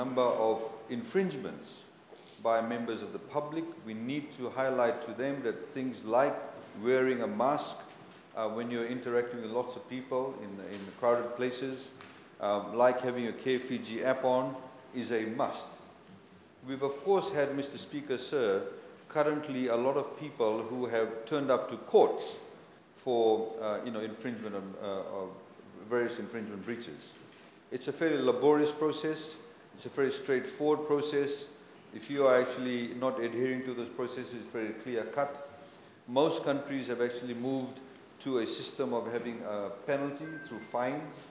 number of infringements by members of the public. We need to highlight to them that things like wearing a mask when you're interacting with lots of people in crowded places, like having a Care Fiji app on, is a must. We've of course had, Mr. Speaker, sir, currently a lot of people who have turned up to courts for infringement of various infringement breaches. It's a fairly laborious process. It's a very straightforward process. If you are actually not adhering to those processes, it's very clear-cut. Most countries have actually moved to a system of having a penalty through fines.